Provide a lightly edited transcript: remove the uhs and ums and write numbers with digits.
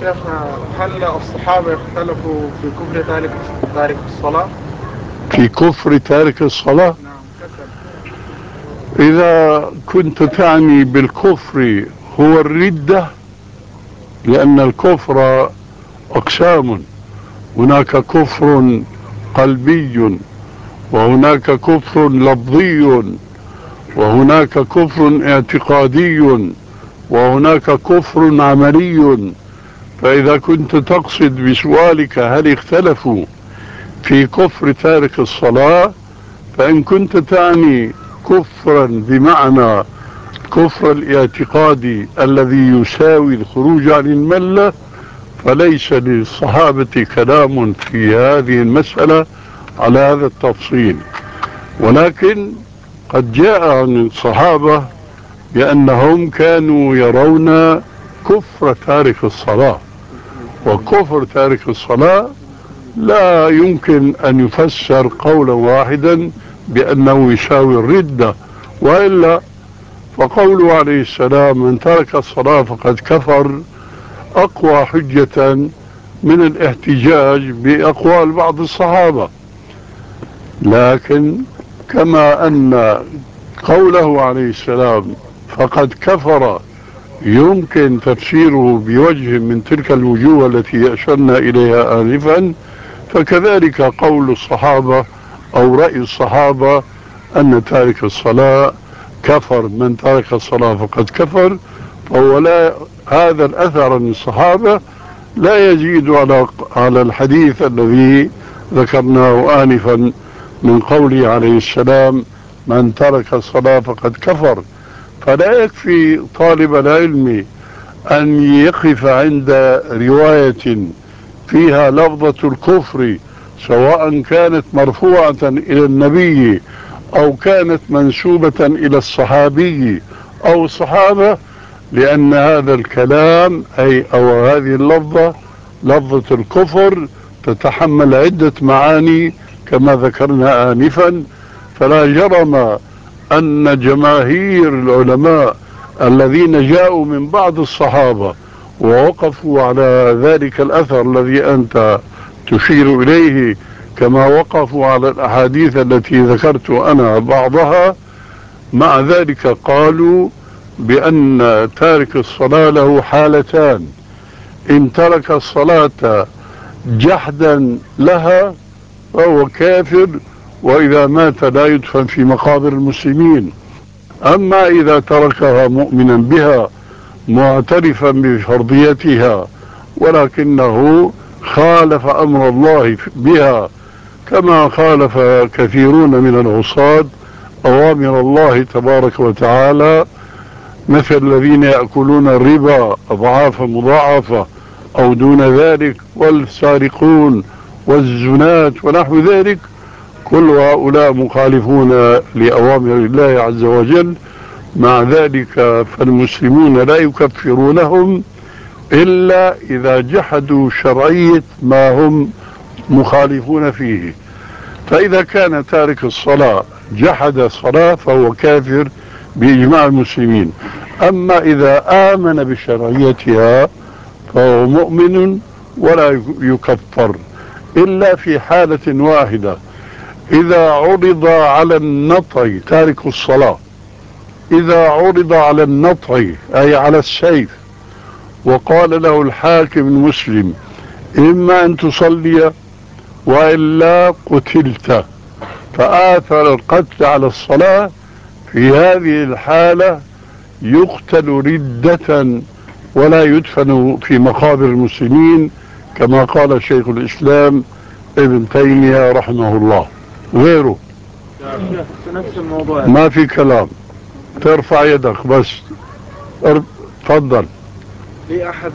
شيخنا، هل الصحابة اختلفوا في كفر تارك الصلاة؟ في كفر تارك الصلاة؟ نعم كفر. إذا كنت تعني بالكفر هو الردة، لأن الكفر أقسام، هناك كفر قلبي، وهناك كفر لفظي، وهناك كفر اعتقادي، وهناك كفر عملي. فإذا كنت تقصد بسؤالك هل اختلفوا في كفر تارك الصلاة، فإن كنت تعني كفرا بمعنى كفر الاعتقاد الذي يساوي الخروج عن الملة، فليس للصحابة كلام في هذه المسألة على هذا التفصيل. ولكن قد جاء عن الصحابة بأنهم كانوا يرون كفر تارك الصلاة، وكفر تارك الصلاة لا يمكن أن يفسر قولا واحدا بأنه يساوي الردة، وإلا فقوله عليه السلام من ترك الصلاة فقد كفر أقوى حجة من الاحتجاج بأقوال بعض الصحابة. لكن كما أن قوله عليه السلام فقد كفر يمكن تفسيره بوجه من تلك الوجوه التي أشرنا إليها آنفا، فكذلك قول الصحابة أو رأي الصحابة أن تارك الصلاة كفر، من ترك الصلاة فقد كفر، فهو لا، هذا الأثر من الصحابة لا يزيد على الحديث الذي ذكرناه آنفا من قوله عليه السلام من ترك الصلاة فقد كفر. فلا يكفي طالب العلم أن يقف عند رواية فيها لفظة الكفر، سواء كانت مرفوعة إلى النبي أو كانت منسوبة إلى الصحابي أو الصحابة، لأن هذا الكلام أو هذه اللفظة، لفظة الكفر، تتحمل عدة معاني كما ذكرنا آنفا. فلا جرم أن جماهير العلماء الذين جاءوا من بعض الصحابة ووقفوا على ذلك الأثر الذي أنت تشير إليه، كما وقفوا على الأحاديث التي ذكرت أنا بعضها، مع ذلك قالوا بأن تارك الصلاة له حالتان: إن ترك الصلاة جحدا لها فهو كافر، وإذا مات لا يدفن في مقابر المسلمين. أما إذا تركها مؤمنا بها معترفا بفرضيتها ولكنه خالف أمر الله بها، كما خالف كثيرون من العصاة أوامر الله تبارك وتعالى، مثل الذين يأكلون الربا أضعافا مضاعفة أو دون ذلك، والسارقون والزنات ونحو ذلك، كل هؤلاء مخالفون لأوامر الله عز وجل. مع ذلك فالمسلمون لا يكفرونهم إلا إذا جحدوا شرعية ما هم مخالفون فيه. فإذا كان تارك الصلاة جحد الصلاة فهو كافر بإجماع المسلمين. أما إذا آمن بشرعيتها فهو مؤمن ولا يكفر، إلا في حالة واحدة: إذا عرض على النطع تارك الصلاة، إذا عرض على النطع أي على السيف، وقال له الحاكم المسلم إما أن تصلي وإلا قتلت، فآثر القتل على الصلاة، في هذه الحالة يقتل ردة ولا يدفن في مقابر المسلمين، كما قال شيخ الإسلام ابن تيمية رحمه الله. غيره في نفس الموضوع ما في كلام، ترفع يدك بس. تفضل. في أحد